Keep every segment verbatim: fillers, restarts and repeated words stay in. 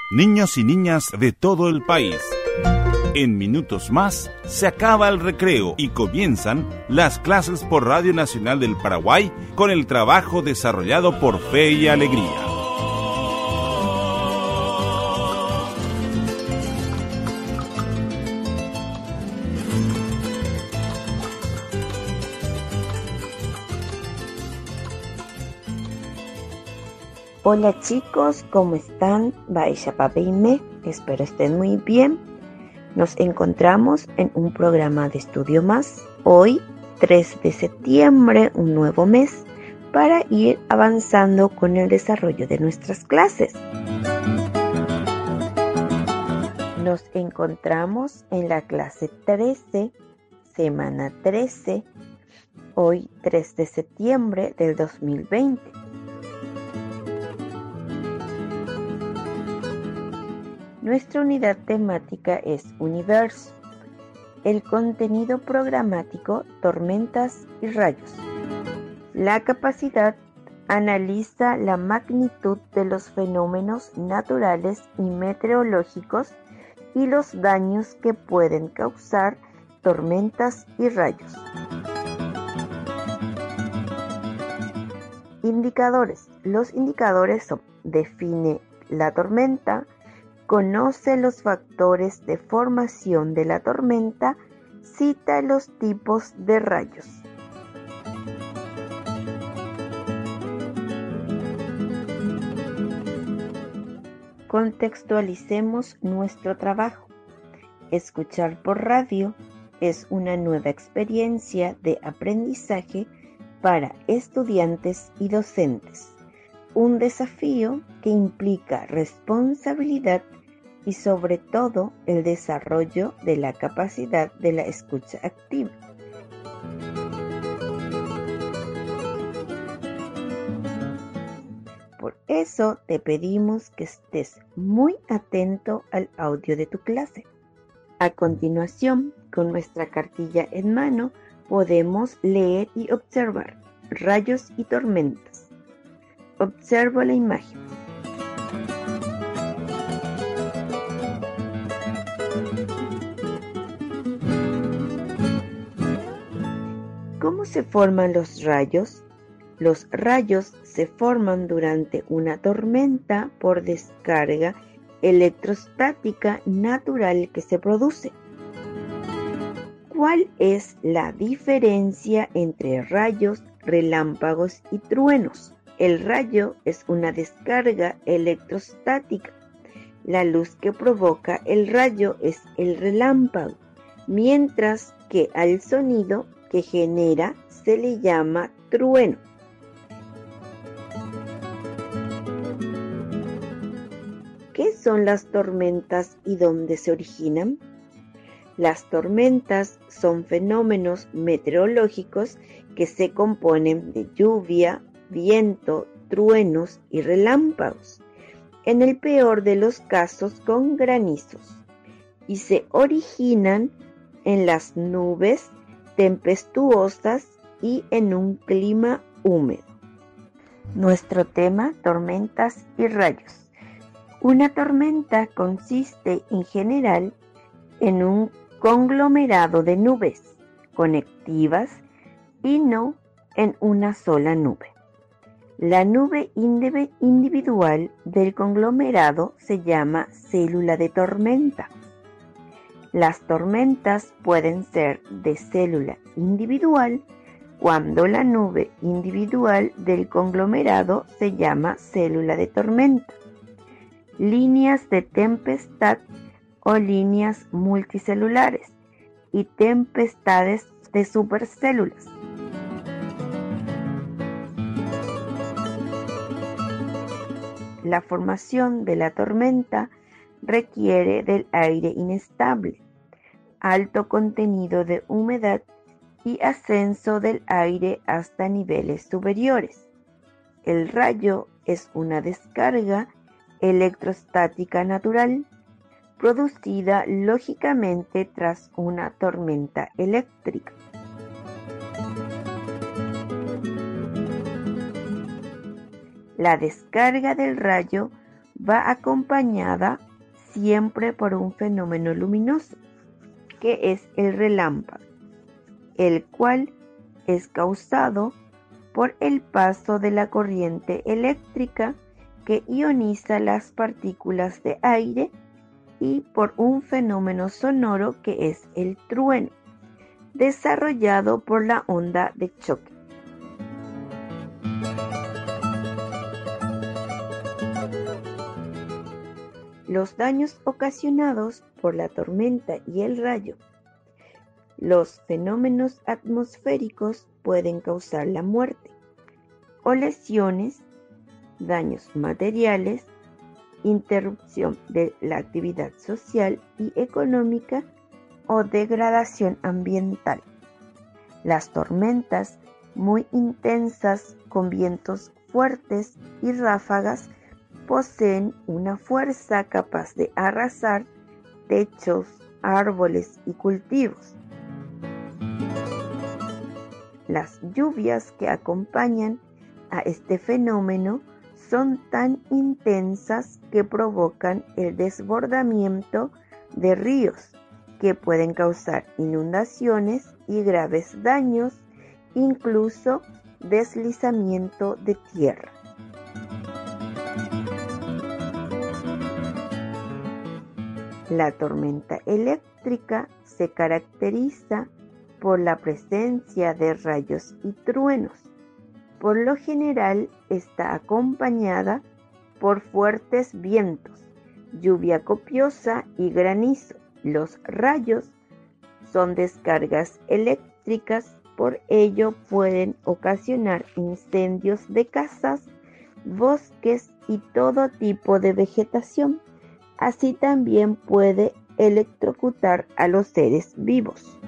Niños y niñas de todo el país. En minutos más se acaba el recreo y comienzan las clases por Radio Nacional del Paraguay con el trabajo desarrollado por Fe y Alegría. Hola chicos, ¿cómo están? Baisha Papeime, espero estén muy bien. Nos encontramos en un programa de estudio más. Hoy, tres de septiembre, un nuevo mes, para ir avanzando con el desarrollo de nuestras clases. Nos encontramos en la clase trece, semana trece, hoy tres de septiembre del dos mil veinte. Nuestra unidad temática es Universo. El contenido programático, tormentas y rayos. La capacidad analiza la magnitud de los fenómenos naturales y meteorológicos y los daños que pueden causar tormentas y rayos. Indicadores. Los indicadores son: define la tormenta, conoce los factores de formación de la tormenta, cita los tipos de rayos. Contextualicemos nuestro trabajo. Escuchar por radio es una nueva experiencia de aprendizaje para estudiantes y docentes. Un desafío que implica responsabilidad y sobre todo el desarrollo de la capacidad de la escucha activa. Por eso te pedimos que estés muy atento al audio de tu clase. A continuación, con nuestra cartilla en mano, podemos leer y observar rayos y tormentas. Observo la imagen. ¿Cómo se forman los rayos? Los rayos se forman durante una tormenta por descarga electrostática natural que se produce. ¿Cuál es la diferencia entre rayos, relámpagos y truenos? El rayo es una descarga electrostática. La luz que provoca el rayo es el relámpago, mientras que al sonido que genera se le llama trueno. ¿Qué son las tormentas y dónde se originan? Las tormentas son fenómenos meteorológicos que se componen de lluvia, viento, truenos y relámpagos, en el peor de los casos con granizos, y se originan en las nubes tempestuosas y en un clima húmedo. Nuestro tema: tormentas y rayos. Una tormenta consiste en general en un conglomerado de nubes conectivas y no en una sola nube. La nube individual del conglomerado se llama célula de tormenta. Las tormentas pueden ser de célula individual cuando la nube individual del conglomerado se llama célula de tormenta, líneas de tempestad o líneas multicelulares y tempestades de supercélulas. La formación de la tormenta requiere del aire inestable, alto contenido de humedad y ascenso del aire hasta niveles superiores. El rayo es una descarga electrostática natural, producida lógicamente tras una tormenta eléctrica. La descarga del rayo va acompañada siempre por un fenómeno luminoso, que es el relámpago, el cual es causado por el paso de la corriente eléctrica que ioniza las partículas de aire y por un fenómeno sonoro que es el trueno, desarrollado por la onda de choque. Los daños ocasionados por la tormenta y el rayo. Los fenómenos atmosféricos pueden causar la muerte o lesiones, daños materiales, interrupción de la actividad social y económica o degradación ambiental. Las tormentas muy intensas con vientos fuertes y ráfagas poseen una fuerza capaz de arrasar techos, árboles y cultivos. Las lluvias que acompañan a este fenómeno son tan intensas que provocan el desbordamiento de ríos, que pueden causar inundaciones y graves daños, incluso deslizamiento de tierra. La tormenta eléctrica se caracteriza por la presencia de rayos y truenos. Por lo general está acompañada por fuertes vientos, lluvia copiosa y granizo. Los rayos son descargas eléctricas, por ello pueden ocasionar incendios de casas, bosques y todo tipo de vegetación. Así también puede electrocutar a los seres vivos.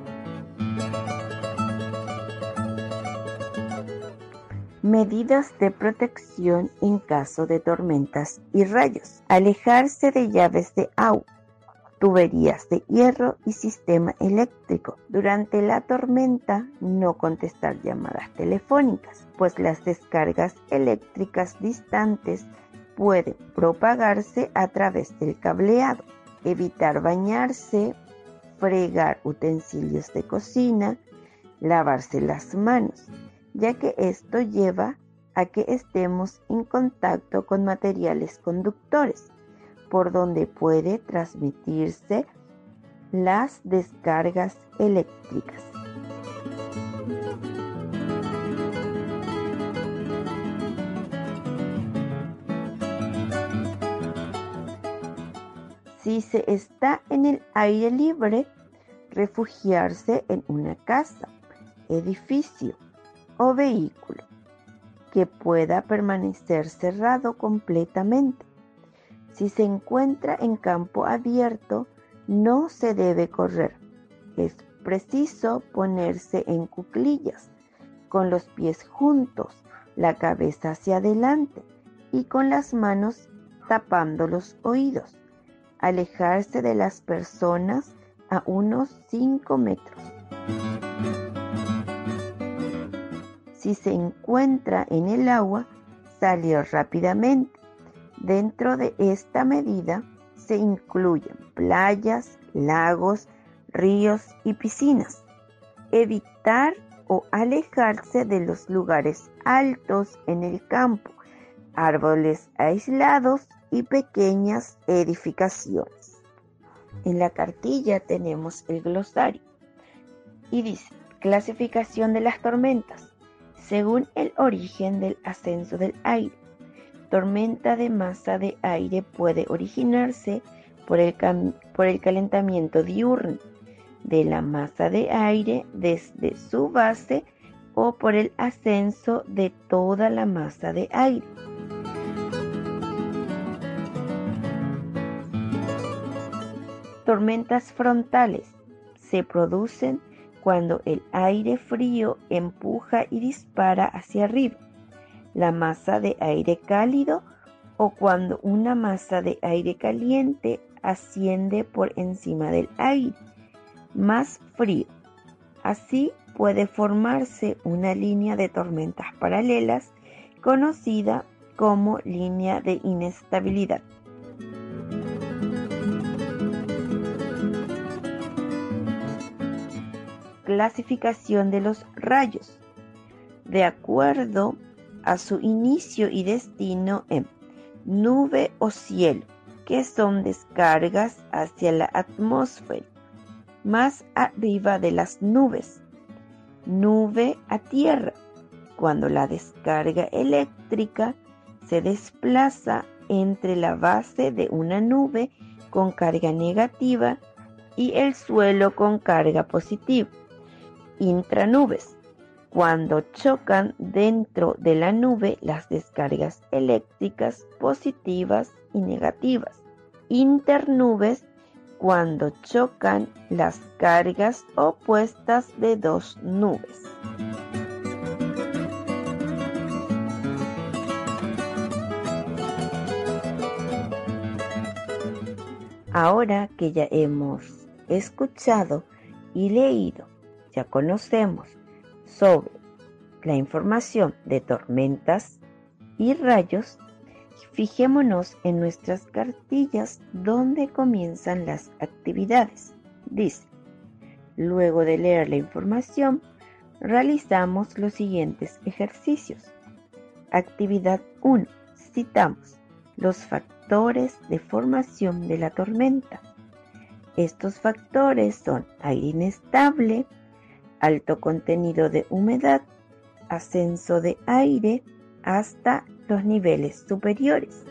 Medidas de protección en caso de tormentas y rayos. Alejarse de llaves de agua, tuberías de hierro y sistema eléctrico. Durante la tormenta, no contestar llamadas telefónicas, pues las descargas eléctricas distantes pueden propagarse a través del cableado. Evitar bañarse, fregar utensilios de cocina, lavarse las manos, ya que esto lleva a que estemos en contacto con materiales conductores, por donde puede transmitirse las descargas eléctricas. Si se está en el aire libre, refugiarse en una casa, edificio o vehículo que pueda permanecer cerrado completamente. Si se encuentra en campo abierto, no se debe correr. Es preciso ponerse en cuclillas, con los pies juntos, la cabeza hacia adelante y con las manos tapando los oídos. Alejarse de las personas a unos cinco metros. Si se encuentra en el agua, salir rápidamente. Dentro de esta medida se incluyen playas, lagos, ríos y piscinas. Evitar o alejarse de los lugares altos en el campo, árboles aislados y pequeñas edificaciones. En la cartilla tenemos el glosario y dice: clasificación de las tormentas. Según el origen del ascenso del aire, tormenta de masa de aire puede originarse por el, por el calentamiento diurno de la masa de aire desde su base o por el ascenso de toda la masa de aire. Tormentas frontales se producen cuando el aire frío empuja y dispara hacia arriba la masa de aire cálido o cuando una masa de aire caliente asciende por encima del aire más frío. Así puede formarse una línea de tormentas paralelas conocida como línea de inestabilidad. Clasificación de los rayos, de acuerdo a su inicio y destino en nube o cielo, que son descargas hacia la atmósfera, más arriba de las nubes. Nube a tierra, cuando la descarga eléctrica se desplaza entre la base de una nube con carga negativa y el suelo con carga positiva. Intranubes, cuando chocan dentro de la nube las descargas eléctricas positivas y negativas. Internubes, cuando chocan las cargas opuestas de dos nubes. Ahora que ya hemos escuchado y leído, ya conocemos sobre la información de tormentas y rayos, fijémonos en nuestras cartillas donde comienzan las actividades. Dice, luego de leer la información, realizamos los siguientes ejercicios. Actividad uno. Citamos los factores de formación de la tormenta. Estos factores son aire inestable, alto contenido de humedad, ascenso de aire hasta los niveles superiores.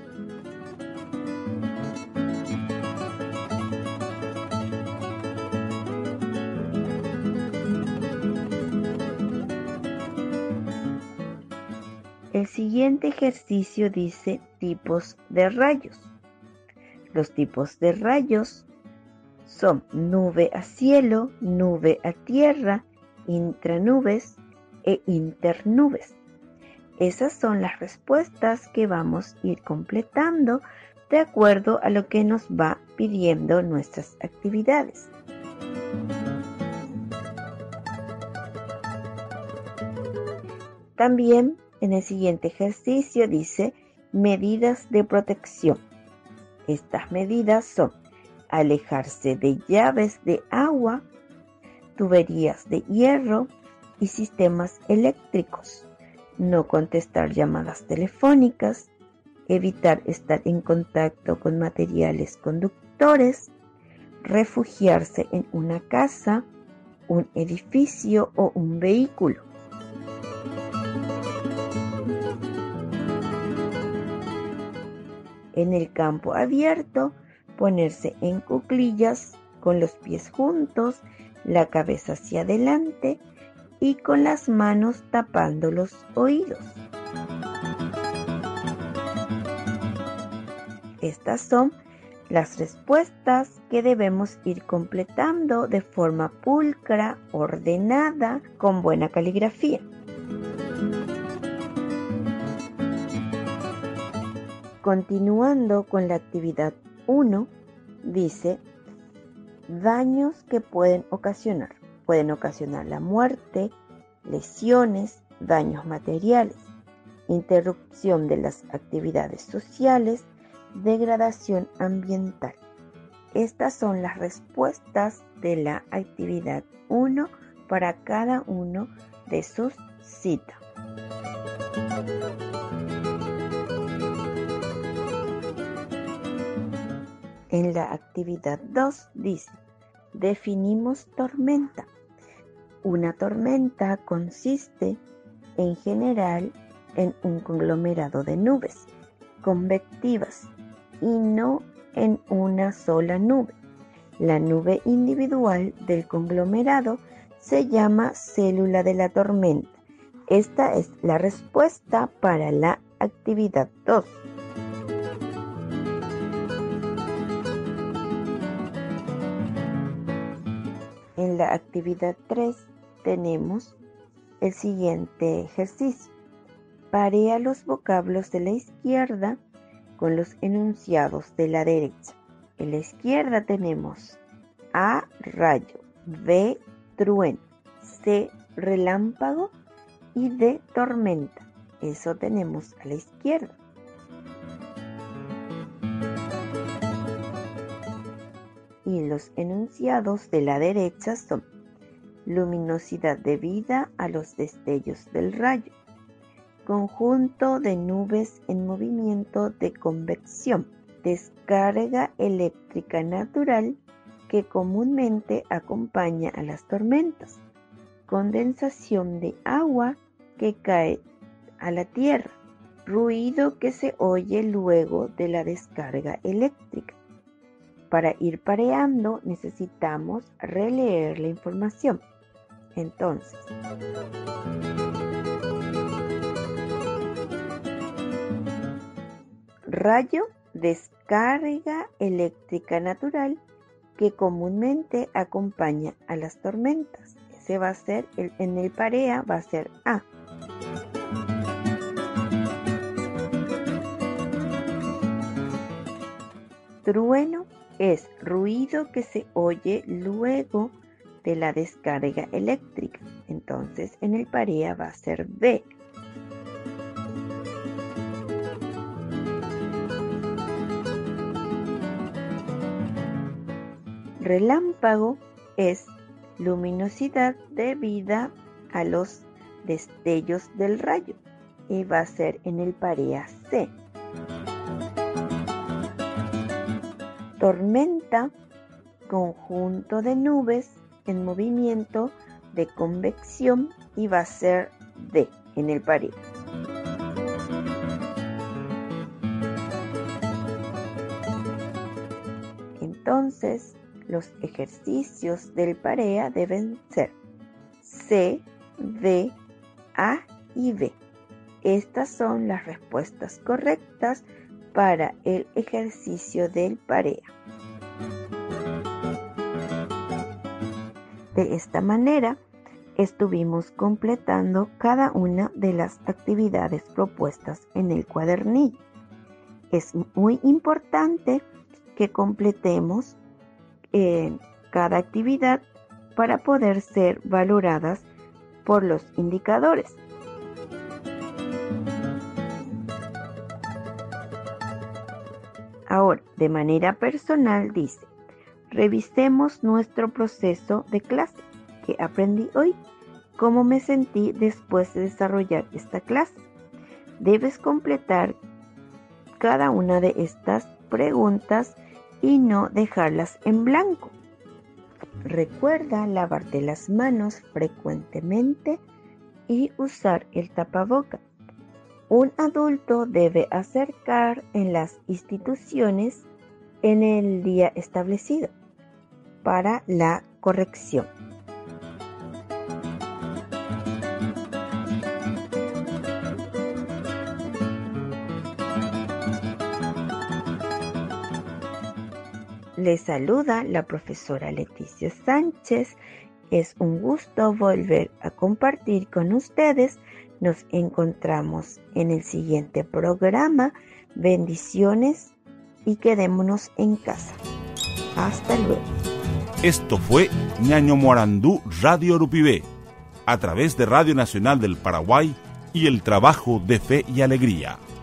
El siguiente ejercicio dice tipos de rayos. Los tipos de rayos son nube a cielo, nube a tierra, intranubes e internubes. Esas son las respuestas que vamos a ir completando de acuerdo a lo que nos va pidiendo nuestras actividades. También en el siguiente ejercicio dice medidas de protección. Estas medidas son alejarse de llaves de agua, tuberías de hierro y sistemas eléctricos, no contestar llamadas telefónicas, evitar estar en contacto con materiales conductores, refugiarse en una casa, un edificio o un vehículo. En el campo abierto, ponerse en cuclillas con los pies juntos, la cabeza hacia adelante y con las manos tapando los oídos. Estas son las respuestas que debemos ir completando de forma pulcra, ordenada, con buena caligrafía. Continuando con la actividad uno, dice daños que pueden ocasionar. Pueden ocasionar la muerte, lesiones, daños materiales, interrupción de las actividades sociales, degradación ambiental. Estas son las respuestas de la actividad uno para cada uno de sus citas. En la actividad dos dice, definimos tormenta. Una tormenta consiste en general en un conglomerado de nubes convectivas y no en una sola nube. La nube individual del conglomerado se llama célula de la tormenta. Esta es la respuesta para la actividad dos. En la actividad tres tenemos el siguiente ejercicio. Parea los vocablos de la izquierda con los enunciados de la derecha. En la izquierda tenemos A, rayo, B, trueno, C, relámpago y D, tormenta. Eso tenemos a la izquierda. los enunciados de la derecha son: luminosidad debida a los destellos del rayo, conjunto de nubes en movimiento de convección, descarga eléctrica natural que comúnmente acompaña a las tormentas, condensación de agua que cae a la tierra, ruido que se oye luego de la descarga eléctrica. Para ir pareando necesitamos releer la información. Entonces, rayo, descarga eléctrica natural que comúnmente acompaña a las tormentas. Ese va a ser, el, en el PAREA va a ser A. Trueno es ruido que se oye luego de la descarga eléctrica. Entonces, en el PAREA va a ser B. Relámpago es luminosidad debida a los destellos del rayo y va a ser en el PAREA C. Tormenta, conjunto de nubes en movimiento de convección y va a ser D en el PAREA. Entonces, los ejercicios del PAREA deben ser C, D, A y B. Estas son las respuestas correctas para el ejercicio del PAREA. De esta manera, estuvimos completando cada una de las actividades propuestas en el cuadernillo. Es muy importante que completemos eh, cada actividad para poder ser valoradas por los indicadores. Ahora, de manera personal, dice: revisemos nuestro proceso de clase. ¿Qué aprendí hoy? ¿Cómo me sentí después de desarrollar esta clase? Debes completar cada una de estas preguntas y no dejarlas en blanco. Recuerda lavarte las manos frecuentemente y usar el tapaboca. Un adulto debe acercar en las instituciones en el día establecido para la corrección. Les saluda la profesora Leticia Sánchez. Es un gusto volver a compartir con ustedes. Nos encontramos en el siguiente programa. Bendiciones y quedémonos en casa. Hasta luego. Esto fue Ñaño Morandú Radio Urupibé, a través de Radio Nacional del Paraguay y el trabajo de fe y alegría.